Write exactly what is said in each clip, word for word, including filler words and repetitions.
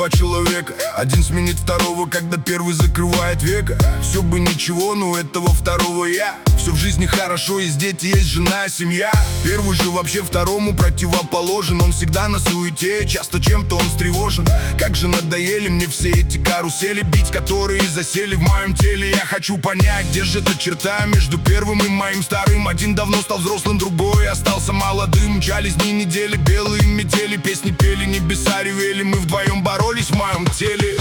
два человека. Один сменит второго, когда первый закрывает века. Все бы ничего, но этого второго я. Все в жизни хорошо, есть дети, есть жена, семья. Первый же вообще второму противоположен. Он всегда на суете, часто чем-то он встревожен. Как же надоели мне все эти карусели, бить которые засели в моем теле. Я хочу понять, где же эта черта между первым и моим вторым. Один давно стал взрослым, другой остался молодым. Мчались дни, недели, белые метели, песни пели, небеса ревели. Мы вдвоем боролись в моем теле.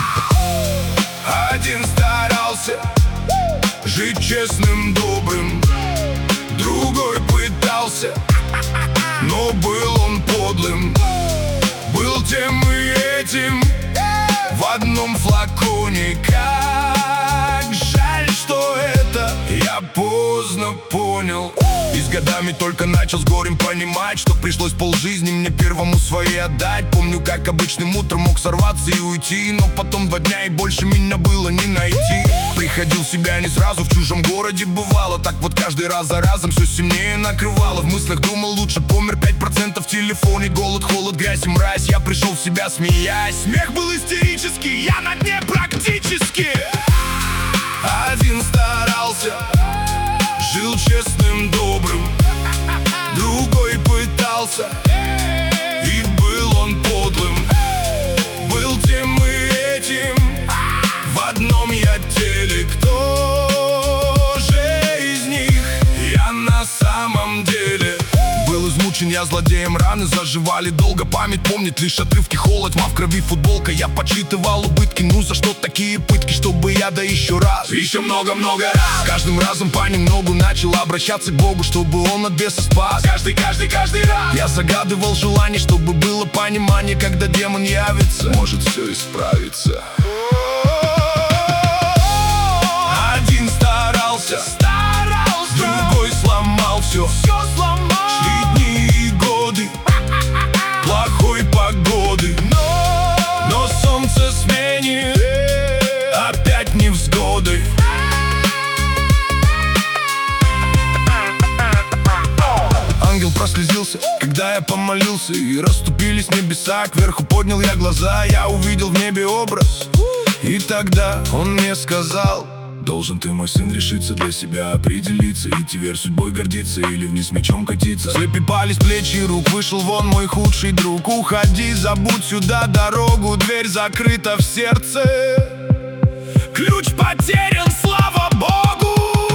Один старался жить честным, добрым, другой пытался, но был он подлым. Был тем и этим в одном флаконе. Как жаль, что это я поздно понял. И с годами только начал с горем понимать, что пришлось полжизни мне первому своей отдать. Помню, как обычным утром мог сорваться и уйти, но потом два дня и больше меня было не найти. Приходил в себя не сразу, в чужом городе бывало. Так вот каждый раз за разом все сильнее накрывало. В мыслях думал, лучше помер, пять процентов в телефоне. Голод, холод, грязь и мразь, я пришел в себя, смеясь. Смех был истерический, я на дне практически. Один старался, жил честным, добрым, другой пытался, и был он подлым. Был тем и этим в одном я теле. Кто же из них я на самом деле? Был измучен я злодеем, раны заживали долго. Память помнит лишь отрывки, холод, тьма в крови, футболка. Я подсчитывал убытки, ну за что такие пытки? Чтобы я да еще раз, еще много-много раз. Каждым разом понемногу начал обращаться к Богу, чтобы он от беса спас. Каждый, каждый, каждый раз я загадывал желание, чтобы было понимание, когда демон явится, может все исправится. Один старался, старался, другой сломал все, все сломал. Шли дни и годы плохой погоды, но, но солнце сменит опять невзгоды. Ангел прослезился, когда я помолился, и расступились небеса. Кверху поднял я глаза, я увидел в небе образ. И тогда он мне сказал: должен ты, мой сын, решиться для себя, определиться, идти вверх судьбой гордиться или вниз мечом катиться. Слепи с плечи и рук, вышел вон мой худший друг. Уходи, забудь сюда дорогу, дверь закрыта в сердце. Ключ потерян, слава Богу.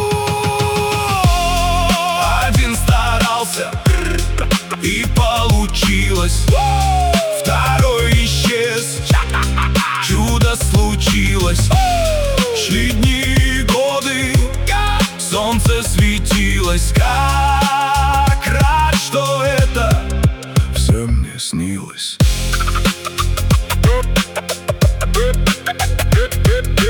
Один старался, и получилось. Второй исчез, чудо случилось. Шли дни и годы, солнце светилось. Как рад, что это все мне снилось.